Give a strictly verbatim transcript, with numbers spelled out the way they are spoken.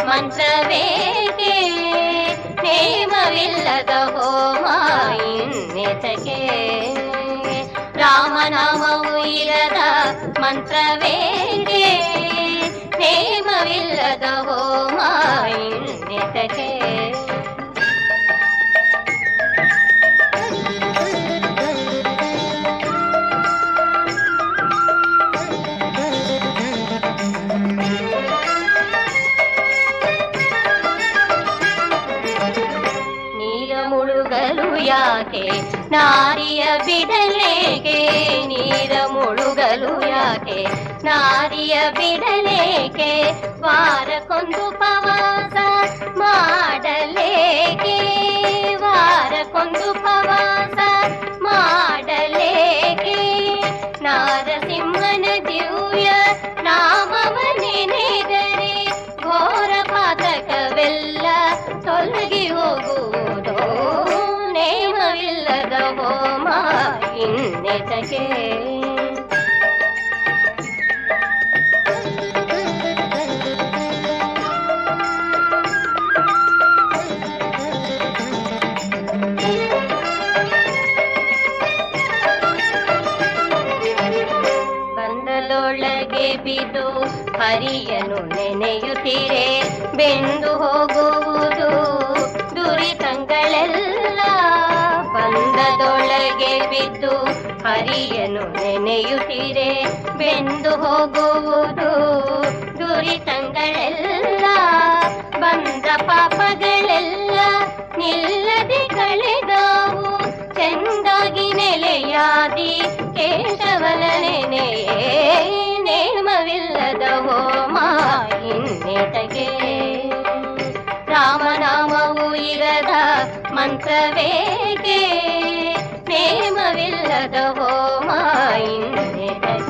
ಮಂತ್ರವೇಕೆ ನೇಮವಿಲ್ಲದ ಹೋಮ ಇನ್ನೆತಕೆ ರಾಮನಾಮವು ಇರದ ಮಂತ್ರವೇಕೆ ನೇಮವಿಲ್ಲದ ಹೋಮ ಇನ್ನೆತಕೆ ಯಾಕೆ ನಾರಿಯ ಬಿಡಲೇಕೆ ನೀರ ಮುಳುಗಲು ಯಾಕೆ ನಾರಿಯ ಬಿಡಲೇಕೆ ವಾರಕ್ಕೊಂದು ಪವಾಸ ಮಾಡಲೇಕೆ ವಾರಕ್ಕೊಂದು ಪವಾಸ ಮಾಡಲೇಕೆ ನಾರಸಿಂಹನ ದಿವ್ಯ ನಾಮವ ನೆನೆದರೆ ಘೋರ ಪಾತಕವೆಲ್ಲ ತೊಲಗಿ ಹೋಗುವುದೋ ನೇಮವಿಲ್ಲದ ಹೋಮ ಇನ್ನೆತಕೆ ಬಂದಲೊಳಗೆ ಬಿದ್ದು ಹರಿಯನು ನೆನೆಯುತ್ತೀರೆ ಬೆಂದು ಹೋಗುವುದು ದುರಿತಂಗಳೆಲ್ಲ ಬಂದದೊಳಗೆ ಬಿದ್ದು ಹರಿಯನು ನೆನೆಯುತ್ತೀರೆ ಬೆಂದು ಹೋಗುವುದು ದುರಿತಂಗಳೆಲ್ಲ ಬಂದ ಪಾಪಗಳೆಲ್ಲ ನಿಲ್ಲದೆ ಕಳೆದವು ಚೆಂದಾಗಿ ನೆಲೆಯಾದಿ ಕೇಶವನ ನೆನೆಯೇ ನೇಮವಿಲ್ಲದ ಹೋಮ ಇನ್ನೆತಗೆ ರಾಮನಾಮವು ಇರದ ಮಂತ್ರವೇಕೆ ನೇಮವಿಲ್ಲದ ಹೋಮ ಇನ್ನೆತಕೆ